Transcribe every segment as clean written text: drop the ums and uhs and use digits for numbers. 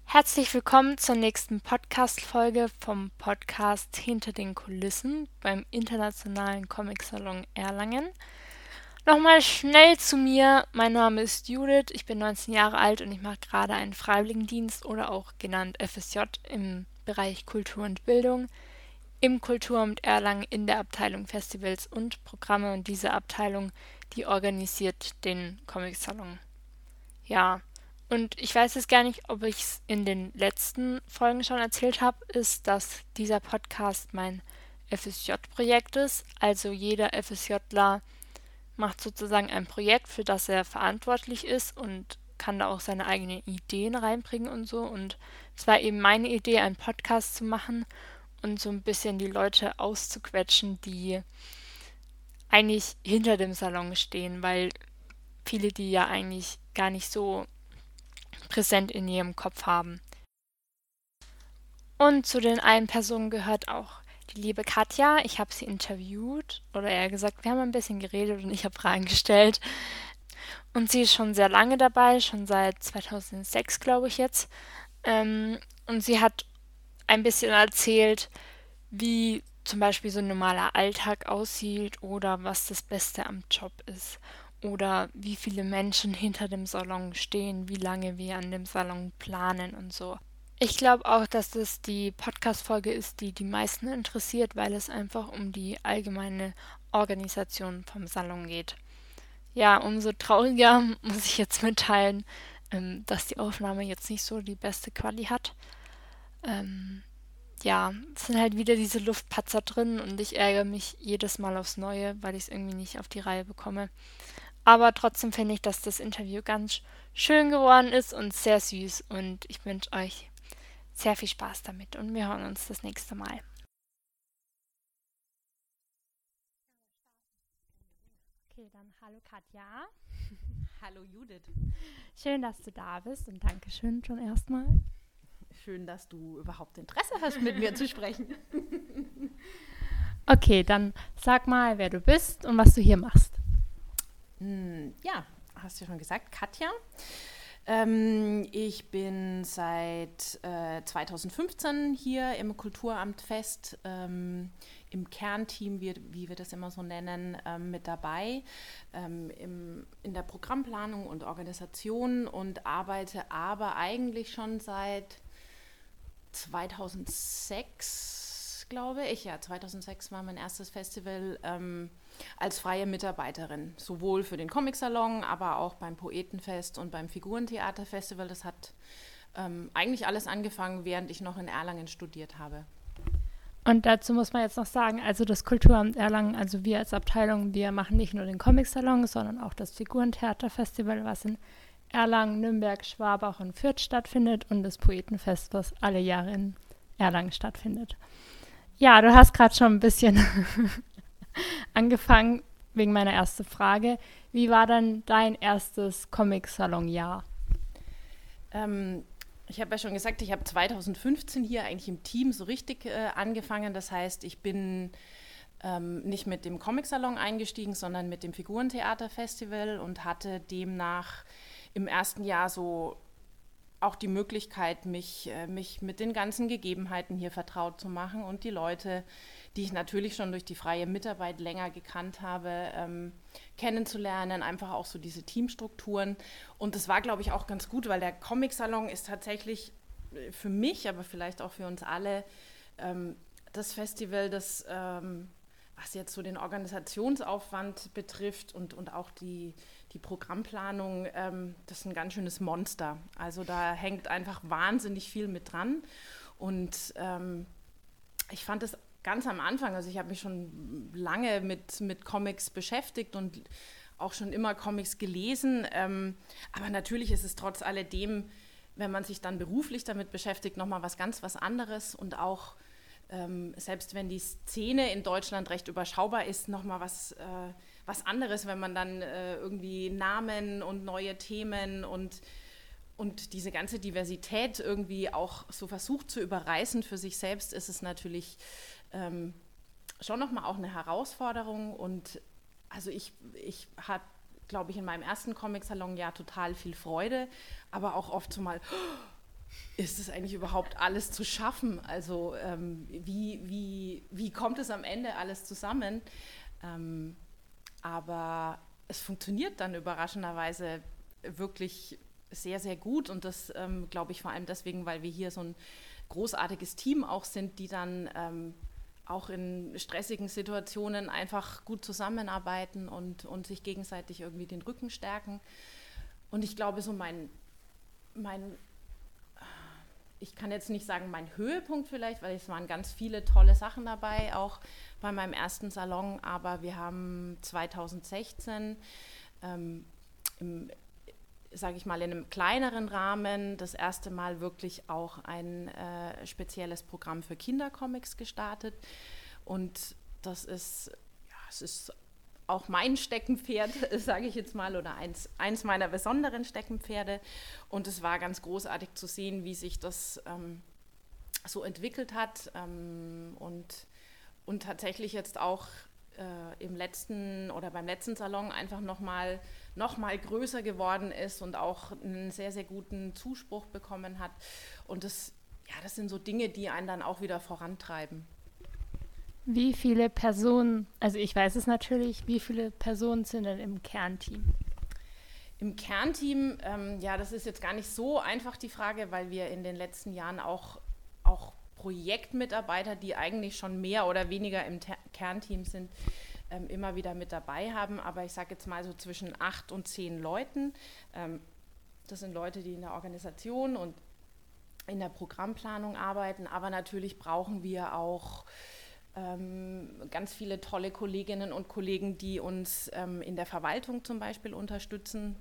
Herzlich willkommen zur nächsten Podcast-Folge vom Podcast Hinter den Kulissen beim Internationalen Comic-Salon Erlangen. Nochmal schnell zu mir. Mein Name ist Judith, ich bin 19 Jahre alt und ich mache gerade einen Freiwilligendienst oder auch genannt FSJ im Bereich Kultur und Bildung im Kulturamt Erlangen in der Abteilung Festivals und Programme, und diese Abteilung, die organisiert den Comic-Salon. Ja, und ich weiß jetzt gar nicht, ob ich es in den letzten Folgen schon erzählt habe, ist, dass dieser Podcast mein FSJ-Projekt ist. Also jeder FSJler macht sozusagen ein Projekt, für das er verantwortlich ist und kann da auch seine eigenen Ideen reinbringen und so. Und es war eben meine Idee, einen Podcast zu machen und so ein bisschen die Leute auszuquetschen, die eigentlich hinter dem Salon stehen, weil viele die ja eigentlich gar nicht so präsent in ihrem Kopf haben. Und zu den einen Personen gehört auch die liebe Katja. Ich habe sie interviewt, oder eher gesagt, wir haben ein bisschen geredet und ich habe Fragen gestellt. Und sie ist schon sehr lange dabei, schon seit 2006, glaube ich jetzt. Und sie hat ein bisschen erzählt, wie zum Beispiel so ein normaler Alltag aussieht oder was das Beste am Job ist oder wie viele Menschen hinter dem Salon stehen, wie lange wir an dem Salon planen und so. Ich glaube auch, dass das die Podcast-Folge ist, die die meisten interessiert, weil es einfach um die allgemeine Organisation vom Salon geht. Ja, umso trauriger muss ich jetzt mitteilen, dass die Aufnahme jetzt nicht so die beste Quali hat. Ähm, ja, es sind halt wieder diese Luftpatzer drin und ich ärgere mich jedes Mal aufs Neue, weil ich es irgendwie nicht auf die Reihe bekomme. Aber trotzdem finde ich, dass das Interview ganz schön geworden ist und sehr süß, und ich wünsche euch sehr viel Spaß damit und wir hören uns das nächste Mal. Okay, dann hallo Katja. Hallo Judith, Schön, dass du da bist und Dankeschön schon erstmal. schön, dass du überhaupt Interesse hast, mit mir zu sprechen. Okay, dann sag mal, wer du bist und was du hier machst. Ja, hast du schon gesagt, Katja. Ich bin seit 2015 hier im Kulturamt Fest, im Kernteam, wie wir das immer so nennen, mit dabei, in der Programmplanung und Organisation, und arbeite aber eigentlich schon seit 2006, glaube ich. Ja, 2006 war mein erstes Festival als freie Mitarbeiterin. Sowohl für den Comic-Salon, aber auch beim Poetenfest und beim Figurentheaterfestival. Das hat eigentlich alles angefangen, während ich noch in Erlangen studiert habe. Und dazu muss man jetzt noch sagen, also das Kulturamt Erlangen, also wir als Abteilung, wir machen nicht nur den Comic-Salon, sondern auch das Figurentheaterfestival, was in Erlangen, Nürnberg, Schwabach und Fürth stattfindet, und das Poetenfest, was alle Jahre in Erlangen stattfindet. Ja, du hast gerade schon ein bisschen angefangen wegen meiner ersten Frage. Wie war dann dein erstes Comic-Salon-Jahr? Ich habe ja schon gesagt, ich habe 2015 hier eigentlich im Team so richtig angefangen. Das heißt, ich bin nicht mit dem Comic-Salon eingestiegen, sondern mit dem Figurentheaterfestival und hatte demnach im ersten Jahr so auch die Möglichkeit, mich mit den ganzen Gegebenheiten hier vertraut zu machen und die Leute, die ich natürlich schon durch die freie Mitarbeit länger gekannt habe, kennenzulernen, einfach auch so diese Teamstrukturen. Und das war, glaube ich, auch ganz gut, weil der Comic-Salon ist tatsächlich für mich, aber vielleicht auch für uns alle, das Festival, das, was jetzt so den Organisationsaufwand betrifft und auch die Programmplanung, das ist ein ganz schönes Monster. Also da hängt einfach wahnsinnig viel mit dran. Und ich fand es ganz am Anfang, also ich habe mich schon lange mit Comics beschäftigt und auch schon immer Comics gelesen. Aber natürlich ist es trotz alledem, wenn man sich dann beruflich damit beschäftigt, nochmal was anderes, und auch selbst wenn die Szene in Deutschland recht überschaubar ist, nochmal was anderes, wenn man dann irgendwie Namen und neue Themen und diese ganze Diversität irgendwie auch so versucht zu überreißen für sich selbst, ist es natürlich schon nochmal auch eine Herausforderung. Und also ich hatte, glaube ich, in meinem ersten Comic-Salon ja total viel Freude, aber auch oft so mal, ist es eigentlich überhaupt alles zu schaffen? Also wie kommt es am Ende alles zusammen? Aber es funktioniert dann überraschenderweise wirklich sehr, sehr gut und das glaube ich vor allem deswegen, weil wir hier so ein großartiges Team auch sind, die dann auch in stressigen Situationen einfach gut zusammenarbeiten und sich gegenseitig irgendwie den Rücken stärken. Und ich glaube, so ich kann jetzt nicht sagen mein Höhepunkt vielleicht, weil es waren ganz viele tolle Sachen dabei, auch bei meinem ersten Salon, aber wir haben 2016 sage ich mal, in einem kleineren Rahmen das erste Mal wirklich auch ein spezielles Programm für Kindercomics gestartet. Und das ist, ja, es ist auch mein Steckenpferd, sage ich jetzt mal, oder eins meiner besonderen Steckenpferde. Und es war ganz großartig zu sehen, wie sich das so entwickelt hat und tatsächlich jetzt auch beim letzten Salon einfach noch mal größer geworden ist und auch einen sehr, sehr guten Zuspruch bekommen hat. Und das sind so Dinge, die einen dann auch wieder vorantreiben. Wie viele Personen, also ich weiß es natürlich, wie viele Personen sind denn im Kernteam? Im Kernteam, das ist jetzt gar nicht so einfach die Frage, weil wir in den letzten Jahren auch Projektmitarbeiter, die eigentlich schon mehr oder weniger im Kernteam sind, immer wieder mit dabei haben. Aber ich sage jetzt mal so zwischen 8 und 10 Leuten. Das sind Leute, die in der Organisation und in der Programmplanung arbeiten. Aber natürlich brauchen wir auch ganz viele tolle Kolleginnen und Kollegen, die uns in der Verwaltung zum Beispiel unterstützen.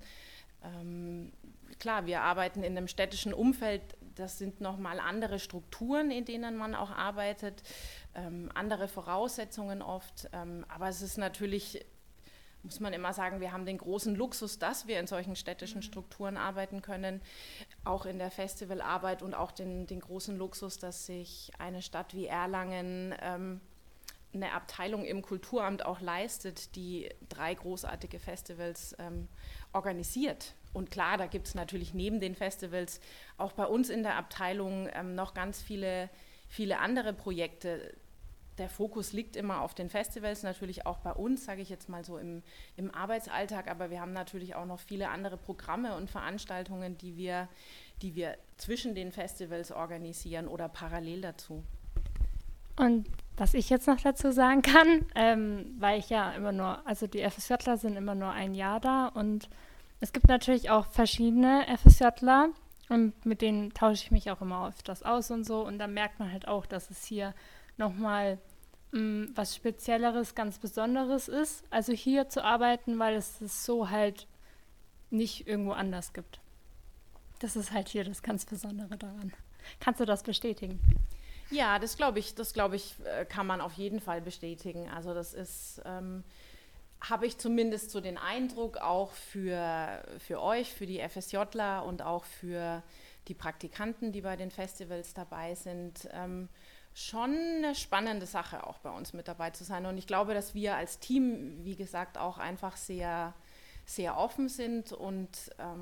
Klar, wir arbeiten in einem städtischen Umfeld, das sind nochmal andere Strukturen, in denen man auch arbeitet, andere Voraussetzungen oft, aber es ist natürlich, muss man immer sagen, wir haben den großen Luxus, dass wir in solchen städtischen Strukturen arbeiten können, auch in der Festivalarbeit und auch den großen Luxus, dass sich eine Stadt wie Erlangen eine Abteilung im Kulturamt auch leistet, die 3 großartige Festivals organisiert. Und klar, da gibt es natürlich neben den Festivals auch bei uns in der Abteilung noch ganz viele andere Projekte. Der Fokus liegt immer auf den Festivals, natürlich auch bei uns, sage ich jetzt mal so im Arbeitsalltag, aber wir haben natürlich auch noch viele andere Programme und Veranstaltungen, die wir zwischen den Festivals organisieren oder parallel dazu. Und was ich jetzt noch dazu sagen kann, weil ich ja immer nur, also die FSJler sind immer nur ein Jahr da und es gibt natürlich auch verschiedene FSJler und mit denen tausche ich mich auch immer öfters aus und so und dann merkt man halt auch, dass es hier nochmal was Spezielleres, ganz Besonderes ist, also hier zu arbeiten, weil es so halt nicht irgendwo anders gibt. Das ist halt hier das ganz Besondere daran. Kannst du das bestätigen? Ja, das glaube ich, kann man auf jeden Fall bestätigen. Also das ist, habe ich zumindest so den Eindruck, auch für euch, für die FSJler und auch für die Praktikanten, die bei den Festivals dabei sind, schon eine spannende Sache, auch bei uns mit dabei zu sein. Und ich glaube, dass wir als Team, wie gesagt, auch einfach sehr, sehr offen sind und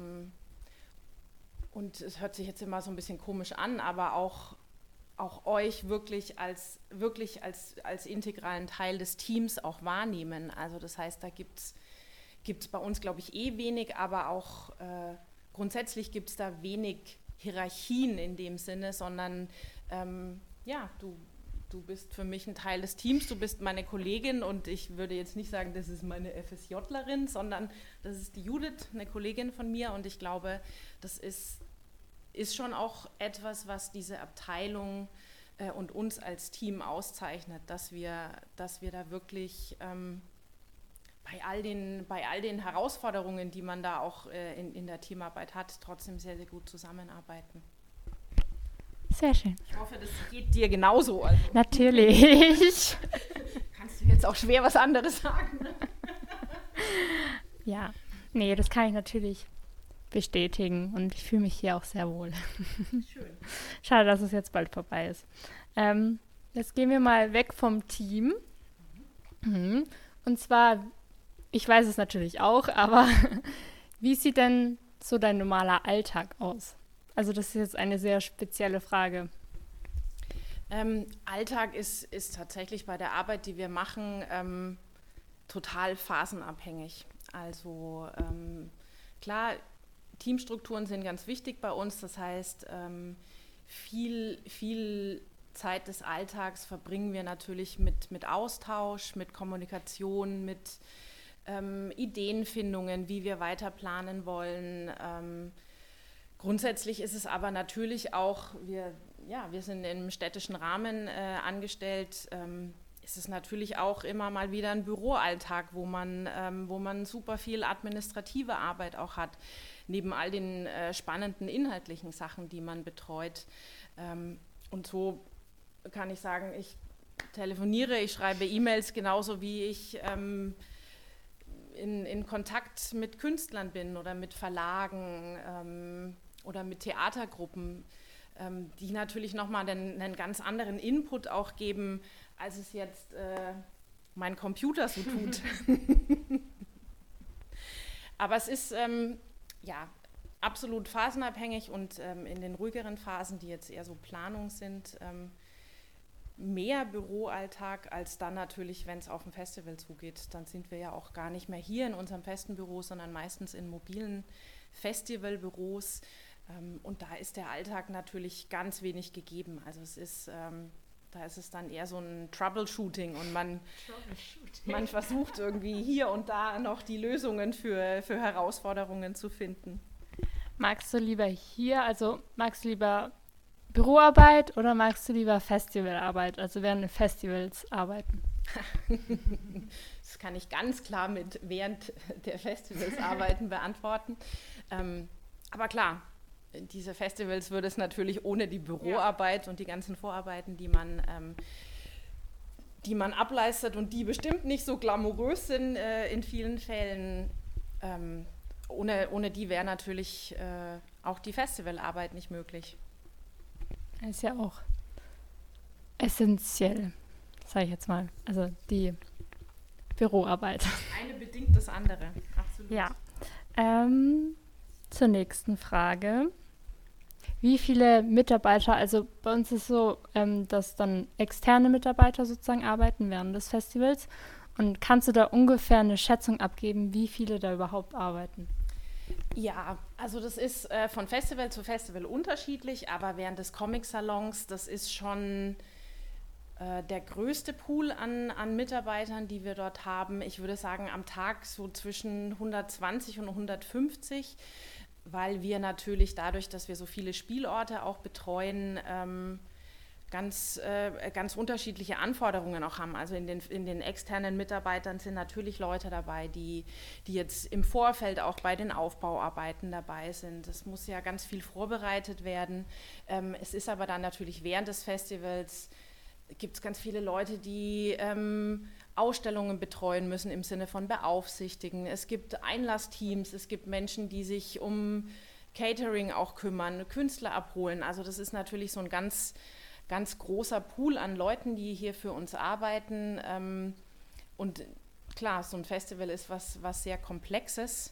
es hört sich jetzt immer so ein bisschen komisch an, aber auch euch wirklich als integralen Teil des Teams auch wahrnehmen. Also das heißt, da gibt's bei uns, glaube ich, wenig, aber auch grundsätzlich gibt es da wenig Hierarchien in dem Sinne, sondern du bist für mich ein Teil des Teams, du bist meine Kollegin und ich würde jetzt nicht sagen, das ist meine FSJlerin, sondern das ist die Judith, eine Kollegin von mir und ich glaube, das ist schon auch etwas, was diese Abteilung und uns als Team auszeichnet, dass wir da wirklich bei all den Herausforderungen, die man da auch in der Teamarbeit hat, trotzdem sehr, sehr gut zusammenarbeiten. Sehr schön. Ich hoffe, das geht dir genauso. Also. Natürlich. Kannst du jetzt auch schwer was anderes sagen? Ne? Ja, nee, das kann ich natürlich bestätigen und ich fühle mich hier auch sehr wohl. Schön. Schade, dass es jetzt bald vorbei ist. Jetzt gehen wir mal weg vom Team. Und zwar, ich weiß es natürlich auch, aber wie sieht denn so dein normaler Alltag aus? Also das ist jetzt eine sehr spezielle Frage. Alltag ist tatsächlich bei der Arbeit, die wir machen, total phasenabhängig. Also klar, Teamstrukturen sind ganz wichtig bei uns. Das heißt, viel Zeit des Alltags verbringen wir natürlich mit Austausch, mit Kommunikation, mit Ideenfindungen, wie wir weiter planen wollen. Grundsätzlich ist es aber natürlich auch, wir sind im städtischen Rahmen angestellt, ist es natürlich auch immer mal wieder ein Büroalltag, wo man super viel administrative Arbeit auch hat, neben all den spannenden inhaltlichen Sachen, die man betreut. Und so kann ich sagen, ich telefoniere, ich schreibe E-Mails genauso wie ich in Kontakt mit Künstlern bin oder mit Verlagen oder mit Theatergruppen, die natürlich nochmal einen ganz anderen Input auch geben, als es jetzt mein Computer so tut. Aber es ist absolut phasenabhängig und in den ruhigeren Phasen, die jetzt eher so Planung sind, mehr Büroalltag als dann natürlich, wenn es auf ein Festival zugeht. Dann sind wir ja auch gar nicht mehr hier in unserem festen Büro, sondern meistens in mobilen Festivalbüros. Und da ist der Alltag natürlich ganz wenig gegeben. Also da ist es dann eher so ein Troubleshooting und man versucht irgendwie hier und da noch die Lösungen für Herausforderungen zu finden. Magst du lieber Büroarbeit oder magst du lieber Festivalarbeit, also während den Festivals arbeiten? Das kann ich ganz klar mit während der Festivals arbeiten beantworten. Aber klar, diese Festivals würde es natürlich ohne die Büroarbeit und die ganzen Vorarbeiten, die man ableistet und die bestimmt nicht so glamourös sind in vielen Fällen, ohne die wäre natürlich auch die Festivalarbeit nicht möglich. Ist ja auch essentiell, sage ich jetzt mal. Also die Büroarbeit. Eine bedingt das andere, absolut. Ja. Zur nächsten Frage. Wie viele Mitarbeiter, also bei uns ist es so, dass dann externe Mitarbeiter sozusagen arbeiten während des Festivals. Und kannst du da ungefähr eine Schätzung abgeben, wie viele da überhaupt arbeiten? Ja, also das ist von Festival zu Festival unterschiedlich, aber während des Comic-Salons, das ist schon der größte Pool an Mitarbeitern, die wir dort haben. Ich würde sagen, am Tag so zwischen 120 und 150, weil wir natürlich dadurch, dass wir so viele Spielorte auch betreuen, ganz unterschiedliche Anforderungen auch haben. Also in den externen Mitarbeitern sind natürlich Leute dabei, die jetzt im Vorfeld auch bei den Aufbauarbeiten dabei sind. Es muss ja ganz viel vorbereitet werden. Es ist aber dann natürlich während des Festivals, gibt es ganz viele Leute, die Ausstellungen betreuen müssen im Sinne von beaufsichtigen. Es gibt Einlassteams, es gibt Menschen, die sich um Catering auch kümmern, Künstler abholen. Also das ist natürlich so ein ganz großer Pool an Leuten, die hier für uns arbeiten. Und klar, so ein Festival ist was sehr Komplexes.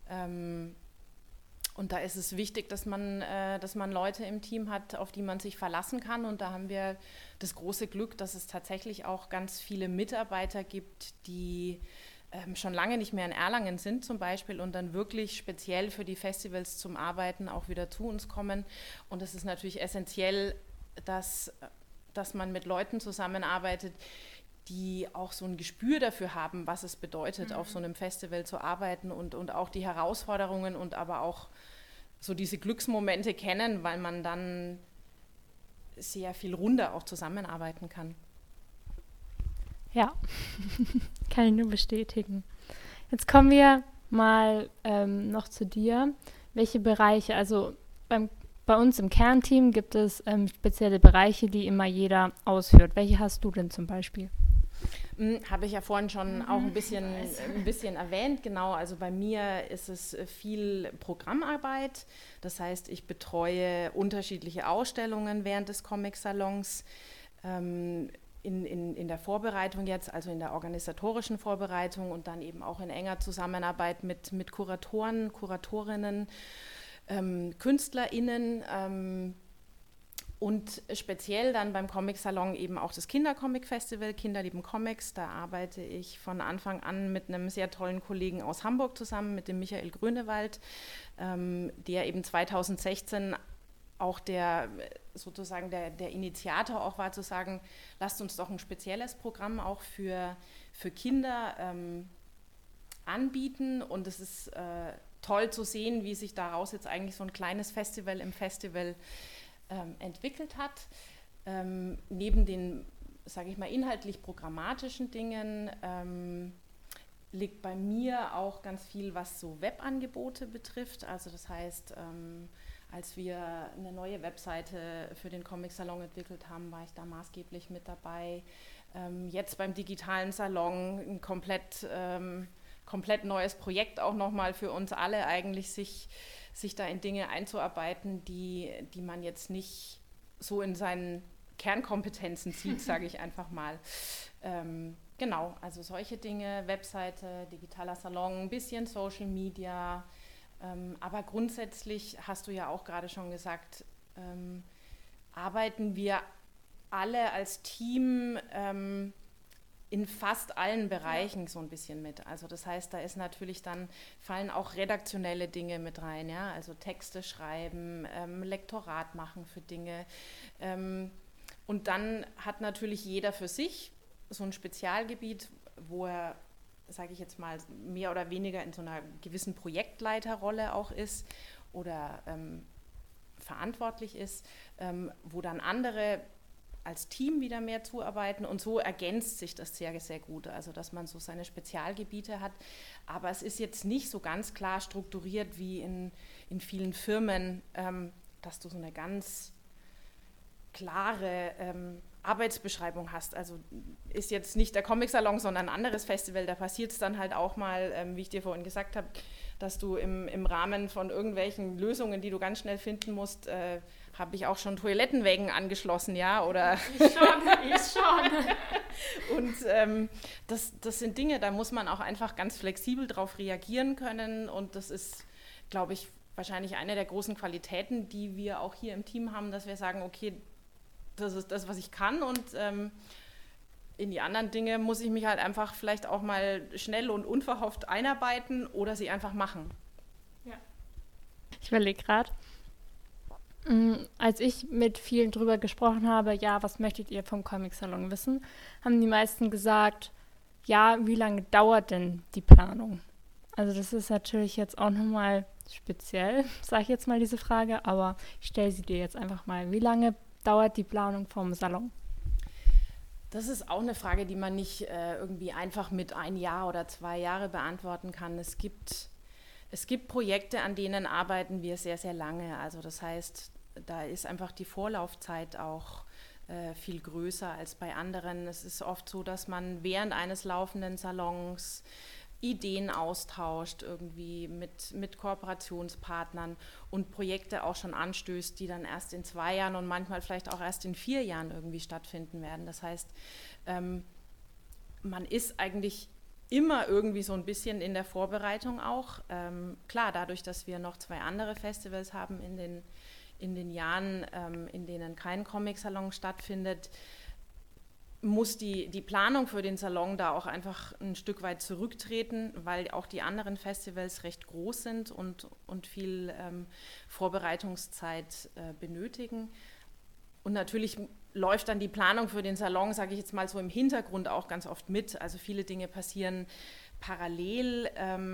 Und da ist es wichtig, dass man Leute im Team hat, auf die man sich verlassen kann. Und da haben wir das große Glück, dass es tatsächlich auch ganz viele Mitarbeiter gibt, die schon lange nicht mehr in Erlangen sind zum Beispiel und dann wirklich speziell für die Festivals zum Arbeiten auch wieder zu uns kommen. Und es ist natürlich essentiell, dass man mit Leuten zusammenarbeitet, die auch so ein Gespür dafür haben, was es bedeutet, auf so einem Festival zu arbeiten und auch die Herausforderungen und aber auch so diese Glücksmomente kennen, weil man dann sehr viel runder auch zusammenarbeiten kann. Ja, kann ich nur bestätigen. Jetzt kommen wir mal noch zu dir. Welche Bereiche, also bei uns im Kernteam gibt es spezielle Bereiche, die immer jeder ausführt. Welche hast du denn zum Beispiel? Habe ich ja vorhin schon auch ein bisschen erwähnt. Genau, also bei mir ist es viel Programmarbeit. Das heißt, ich betreue unterschiedliche Ausstellungen während des Comic-Salons. In der Vorbereitung jetzt, also in der organisatorischen Vorbereitung und dann eben auch in enger Zusammenarbeit mit Kuratoren, Kuratorinnen. KünstlerInnen, und speziell dann beim Comic-Salon eben auch das Kinder-Comic-Festival, Kinder lieben Comics. Da arbeite ich von Anfang an mit einem sehr tollen Kollegen aus Hamburg zusammen, mit dem Michael Grönewald, der eben 2016 auch sozusagen der Initiator auch war, zu sagen, lasst uns doch ein spezielles Programm auch für Kinder anbieten. Und es ist toll zu sehen, wie sich daraus jetzt eigentlich so ein kleines Festival im Festival entwickelt hat. Neben den, sage ich mal, inhaltlich programmatischen Dingen liegt bei mir auch ganz viel, was so Webangebote betrifft. Also das heißt, als wir eine neue Webseite für den Comic-Salon entwickelt haben, war ich da maßgeblich mit dabei. Jetzt beim digitalen Salon ein komplett neues Projekt auch nochmal für uns alle eigentlich, sich da in Dinge einzuarbeiten, die man jetzt nicht so in seinen Kernkompetenzen sieht, sage ich einfach mal. Genau, also solche Dinge, Webseite, digitaler Salon, ein bisschen Social Media, aber grundsätzlich, hast du ja auch gerade schon gesagt, arbeiten wir alle als Team in fast allen Bereichen so ein bisschen mit. Also das heißt, da ist natürlich dann, fallen auch redaktionelle Dinge mit rein, ja, also Texte schreiben, Lektorat machen für Dinge. Und dann hat natürlich jeder für sich so ein Spezialgebiet, wo er, sage ich jetzt mal, mehr oder weniger in so einer gewissen Projektleiterrolle auch ist oder verantwortlich ist, wo dann andere als Team wieder mehr zuarbeiten, und so ergänzt sich das sehr, sehr gut, also dass man so seine Spezialgebiete hat, aber es ist jetzt nicht so ganz klar strukturiert wie in vielen Firmen, dass du so eine ganz klare Arbeitsbeschreibung hast. Also ist jetzt nicht der Comic-Salon, sondern ein anderes Festival, da passiert es dann halt auch mal, wie ich dir vorhin gesagt habe, dass du im Rahmen von irgendwelchen Lösungen, die du ganz schnell finden musst, habe ich auch schon Toilettenwägen angeschlossen, ja, oder? Ich schon. Und das sind Dinge, da muss man auch einfach ganz flexibel drauf reagieren können, und das ist, glaube ich, wahrscheinlich eine der großen Qualitäten, die wir auch hier im Team haben, dass wir sagen, okay, das ist das, was ich kann, und in die anderen Dinge muss ich mich halt einfach vielleicht auch mal schnell und unverhofft einarbeiten oder sie einfach machen. Ja. Ich überlege gerade, als ich mit vielen drüber gesprochen habe, ja, was möchtet ihr vom Comic-Salon wissen, haben die meisten gesagt, ja, wie lange dauert denn die Planung? Also das ist natürlich jetzt auch nochmal speziell, sage ich jetzt mal diese Frage, aber ich stelle sie dir jetzt einfach mal. Wie lange dauert die Planung vom Salon? Das ist auch eine Frage, die man nicht irgendwie einfach mit 1 Jahr oder 2 Jahre beantworten kann. Es gibt Projekte, an denen arbeiten wir sehr, sehr lange. Also das heißt, da ist einfach die Vorlaufzeit auch viel größer als bei anderen. Es ist oft so, dass man während eines laufenden Salons Ideen austauscht, irgendwie mit Kooperationspartnern und Projekte auch schon anstößt, die dann erst in 2 Jahren und manchmal vielleicht auch erst in 4 Jahren irgendwie stattfinden werden. Das heißt, man ist eigentlich immer irgendwie so ein bisschen in der Vorbereitung auch. Klar, dadurch, dass wir noch 2 andere Festivals haben in den Jahren, in denen kein Comic-Salon stattfindet, muss die Planung für den Salon da auch einfach ein Stück weit zurücktreten, weil auch die anderen Festivals recht groß sind und viel Vorbereitungszeit benötigen. Und natürlich läuft dann die Planung für den Salon, sage ich jetzt mal so, im Hintergrund auch ganz oft mit. Also viele Dinge passieren parallel.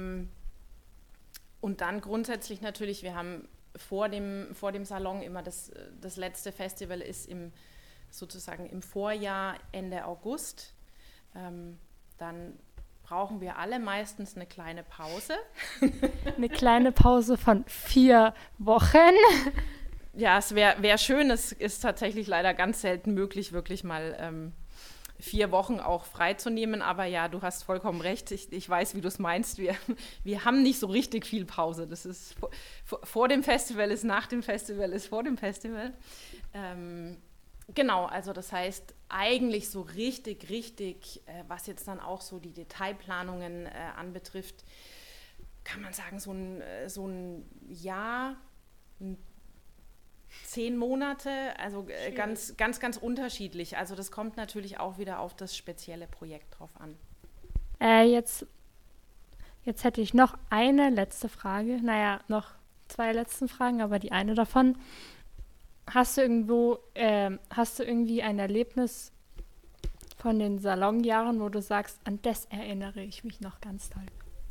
Und dann grundsätzlich natürlich, wir haben vor dem Salon immer das letzte Festival ist sozusagen im Vorjahr, Ende August. Dann brauchen wir alle meistens eine kleine Pause. Eine kleine Pause von 4 Wochen. Ja, es wär schön, es ist tatsächlich leider ganz selten möglich, wirklich mal 4 Wochen auch freizunehmen, aber ja, du hast vollkommen recht, ich weiß, wie du es meinst, wir haben nicht so richtig viel Pause, das ist vor dem Festival ist nach dem Festival ist vor dem Festival. Genau, also das heißt, eigentlich so richtig, was jetzt dann auch so die Detailplanungen anbetrifft, kann man sagen, so ein Jahr 10 Monate, also ganz, ganz, ganz unterschiedlich. Also das kommt natürlich auch wieder auf das spezielle Projekt drauf an. Jetzt hätte ich noch eine letzte Frage. Naja, noch 2 letzten Fragen, aber die eine davon. Hast du irgendwie ein Erlebnis von den Salonjahren, wo du sagst, an das erinnere ich mich noch ganz toll?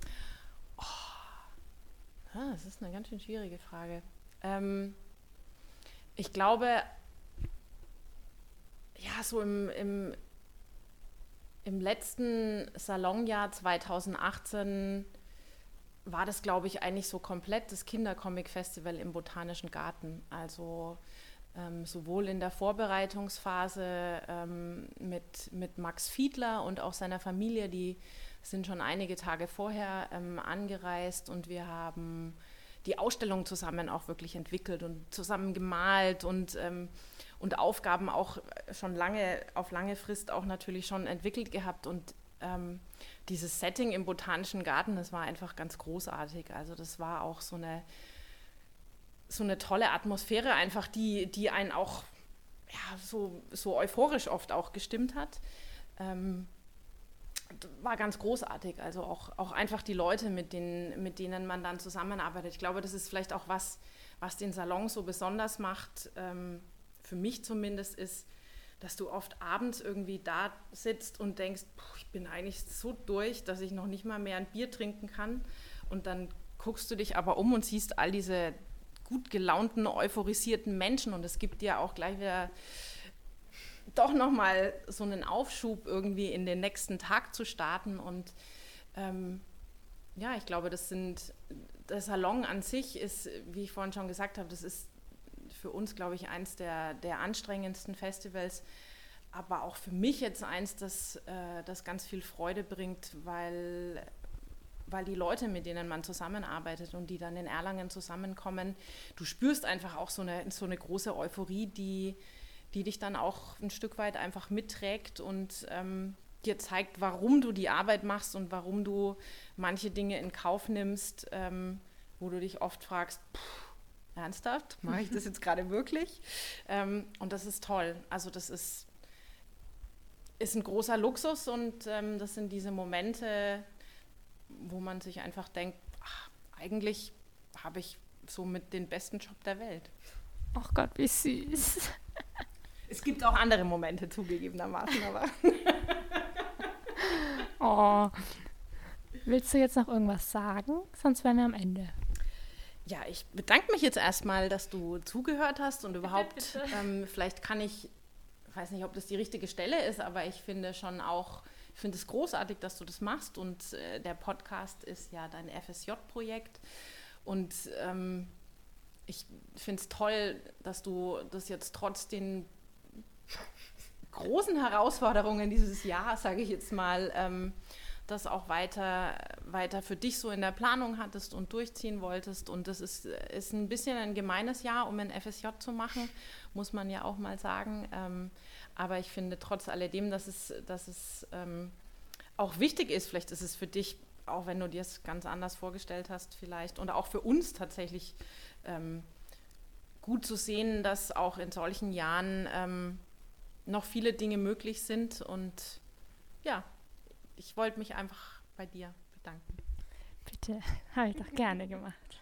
Das ist eine ganz schön schwierige Frage. Ich glaube, ja, so im letzten Salonjahr 2018 war das, glaube ich, eigentlich so komplett das Kindercomic-Festival im Botanischen Garten. Also sowohl in der Vorbereitungsphase mit Max Fiedler und auch seiner Familie, die sind schon einige Tage vorher angereist und wir haben die Ausstellung zusammen auch wirklich entwickelt und zusammen gemalt und Aufgaben auch schon auf lange Frist auch natürlich schon entwickelt gehabt und dieses Setting im Botanischen Garten, das war einfach ganz großartig. Also das war auch so eine tolle Atmosphäre einfach, die einen auch ja, so euphorisch oft auch gestimmt hat. War ganz großartig, also auch einfach die Leute, mit denen man dann zusammenarbeitet. Ich glaube, das ist vielleicht auch was den Salon so besonders macht, für mich zumindest, ist, dass du oft abends irgendwie da sitzt und denkst, ich bin eigentlich so durch, dass ich noch nicht mal mehr ein Bier trinken kann. Und dann guckst du dich aber um und siehst all diese gut gelaunten, euphorisierten Menschen und es gibt dir auch gleich wieder doch nochmal so einen Aufschub irgendwie in den nächsten Tag zu starten und ja, ich glaube, der Salon an sich ist, wie ich vorhin schon gesagt habe, das ist für uns, glaube ich, eins der anstrengendsten Festivals, aber auch für mich jetzt eins, das ganz viel Freude bringt, weil die Leute, mit denen man zusammenarbeitet und die dann in Erlangen zusammenkommen, du spürst einfach auch so eine große Euphorie, die dich dann auch ein Stück weit einfach mitträgt und dir zeigt, warum du die Arbeit machst und warum du manche Dinge in Kauf nimmst, wo du dich oft fragst, ernsthaft, mache ich das jetzt gerade wirklich? Und das ist toll. Also das ist ein großer Luxus und das sind diese Momente, wo man sich einfach denkt, eigentlich habe ich somit den besten Job der Welt. Ach Gott, wie süß. Es gibt auch andere Momente zugegebenermaßen, aber... Oh. Willst du jetzt noch irgendwas sagen? Sonst wären wir am Ende. Ja, ich bedanke mich jetzt erstmal, dass du zugehört hast und überhaupt, vielleicht ich weiß nicht, ob das die richtige Stelle ist, aber ich finde es großartig, dass du das machst und der Podcast ist ja dein FSJ-Projekt und ich finde es toll, dass du das jetzt trotz den großen Herausforderungen dieses Jahres, sage ich jetzt mal, das auch weiter für dich so in der Planung hattest und durchziehen wolltest. Und das ist ein bisschen ein gemeines Jahr, um ein FSJ zu machen, muss man ja auch mal sagen. Aber ich finde trotz alledem, dass es auch wichtig ist, vielleicht ist es für dich, auch wenn du dir es ganz anders vorgestellt hast vielleicht, und auch für uns tatsächlich gut zu sehen, dass auch in solchen Jahren noch viele Dinge möglich sind. Und ja, ich wollte mich einfach bei dir bedanken. Bitte, habe ich doch gerne gemacht.